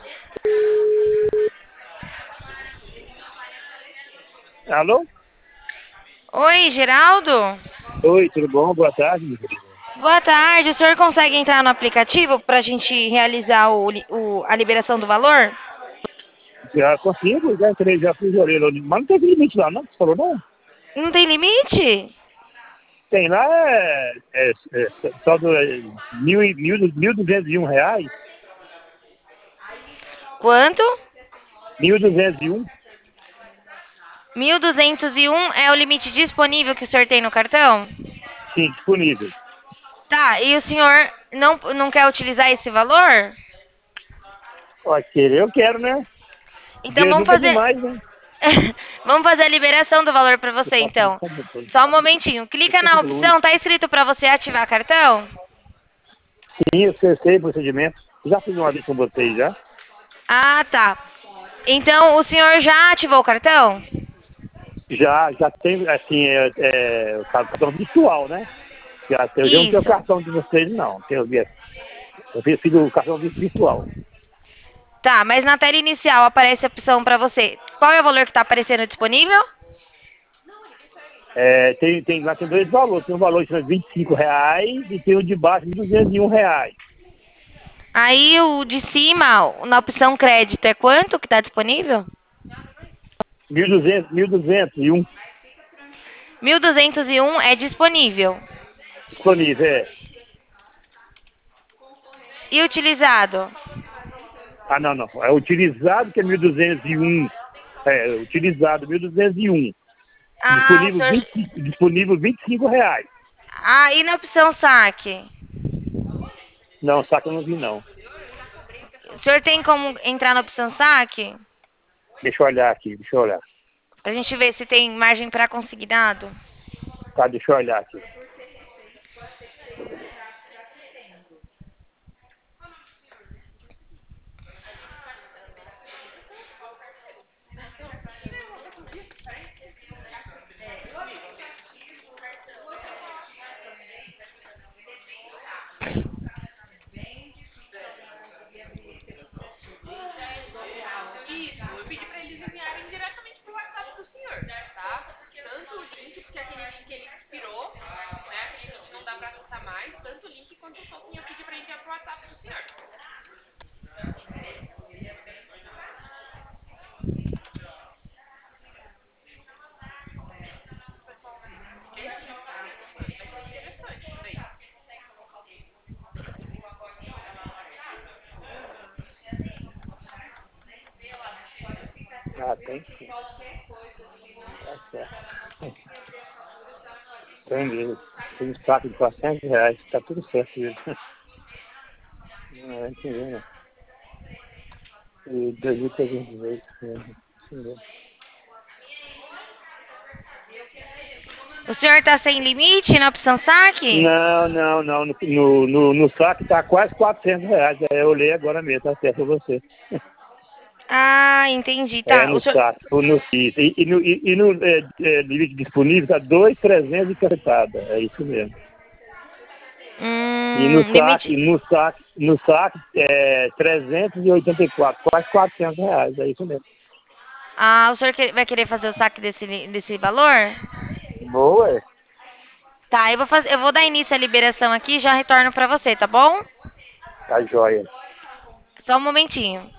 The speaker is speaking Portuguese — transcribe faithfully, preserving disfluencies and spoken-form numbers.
Alô? Oi, Geraldo? Oi, tudo bom? Boa tarde, meu querido. Boa tarde. O senhor consegue entrar no aplicativo para a gente realizar o li- o- a liberação do valor? Já consigo, já entrei, já fiz orelha. Mas não tem limite lá, não? Você falou não? Não tem limite? Tem lá, é, é, é só do é, mil, e- mil, mil duzentos e um reais. Quanto? Mil duzentos e um, Mil duzentos e um é o limite disponível que o senhor tem no cartão? sim, disponível. Tá, e o senhor não, não quer utilizar esse valor? Ó, querer eu quero, né? Então Dinheiro vamos nunca é fazer. demais, né? Vamos fazer a liberação do valor para você, então. Só um momentinho. Clica na opção, tá escrito para você ativar cartão? Sim, eu sei, sei o procedimento. Já fiz uma vez com vocês, já? Ah, tá. Então o senhor já ativou o cartão? Já, já tem, assim, é, é, o cartão virtual, né? Já, eu já não tenho o Isso. cartão de vocês, não. Eu, eu fiz o cartão virtual. Tá, mas na tela inicial aparece a opção para você. Qual é o valor que está aparecendo disponível? É, tem, tem, lá tem dois valores. Tem um valor de vinte e cinco reais e tem o de baixo de duzentos e um reais. Aí o de cima, na opção crédito, é quanto que está disponível? mil e duzentos, mil duzentos e um Mil duzentos e um é disponível. disponível, é. E utilizado? Ah, não, não. É utilizado que é mil duzentos e um. É, utilizado mil duzentos e um. Ah, o Disponível, senhor. vinte, disponível vinte e cinco reais. Ah, e na opção saque? Não, saca eu não vi, não. O senhor tem como entrar na opção saque? Deixa eu olhar aqui, deixa eu olhar. Pra gente ver se tem margem para consignado. Tá, deixa eu olhar aqui. Ah, tem sim. Tá certo. Tem mesmo. Tem um saco de quatrocentos reais. Tá tudo certo mesmo. Não, é entendi, né? E dois mil trezentos e dezoito. Isso mesmo. O senhor tá sem limite na opção saque? Não, não, não. No, no, no, no saque tá quase quatrocentos reais. É, eu olhei agora mesmo, tá certo pra você. Ah, entendi. É, Tá. O no senhor. saque, ou no isso. E, e no, e, e no é, é, limite disponível tá dois mil trezentos e cacetada. É isso mesmo. E no Hum, limite. saque, no saque, no saque é trezentos e oitenta e quatro, quase quatrocentos reais. É isso mesmo. Ah, o senhor que- vai querer fazer o saque desse, li- desse valor? Boa, é. Tá, eu vou fazer, eu vou dar início à liberação aqui e já retorno pra você, tá bom? Tá joia. Só um momentinho.